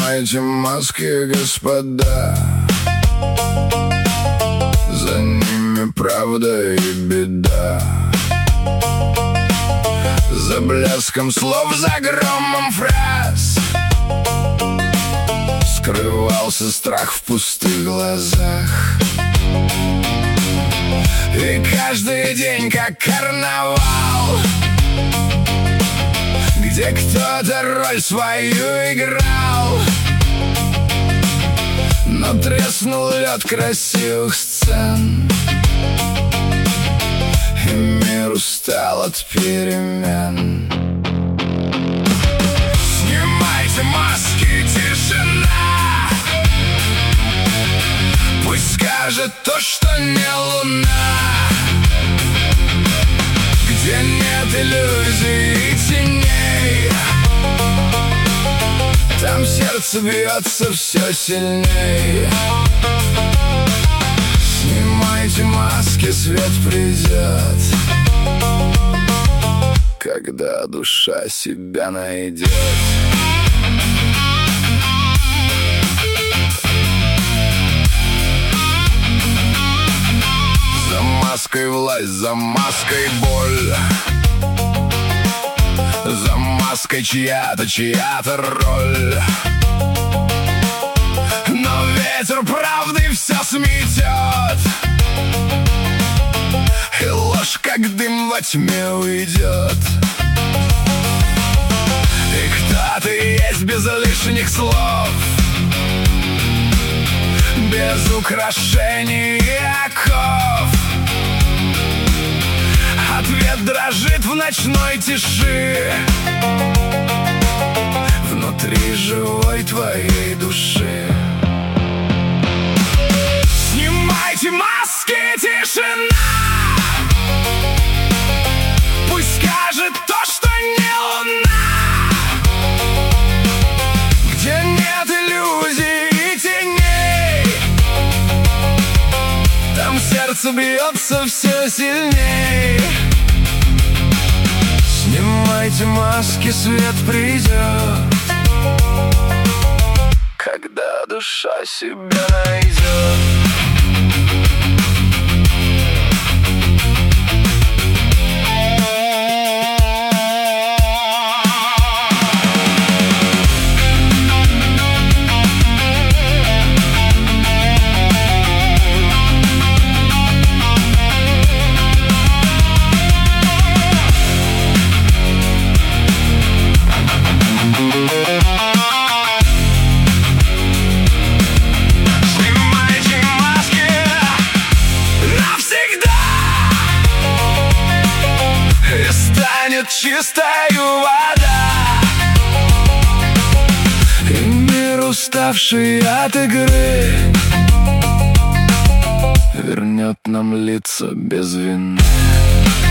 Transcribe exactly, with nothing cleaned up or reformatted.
Снимайте маски, господа, за ними правда и беда. За блеском слов, за громом фраз скрывался страх в пустых глазах. И каждый день как карнавал, где кто-то роль свою играл. Но треснул лед красивых сцен, и мир устал от перемен. Снимайте маски, тишина, пусть скажет то, что не луна, где нет иллюзий и теней. Там сердце бьется все сильней. Снимайте маски, свет придет, когда душа себя найдет. За маской власть, за маской боль, за маской чья-то, чья-то роль. Но ветер правды все сметет, и ложь, как дым во тьме, уйдет. И кто ты есть без лишних слов, без украшений и оков. Ответ дрожит в ночной тиши, внутри живой твоей души. Снимайте маски, тишина, пусть скажет то, что не луна, где нет иллюзий и теней. Там сердце бьется все сильней. Снимайте маски, свет придет, когда душа себя найдет. Чистая вода, и мир, уставший от игры, вернет нам лица без вины.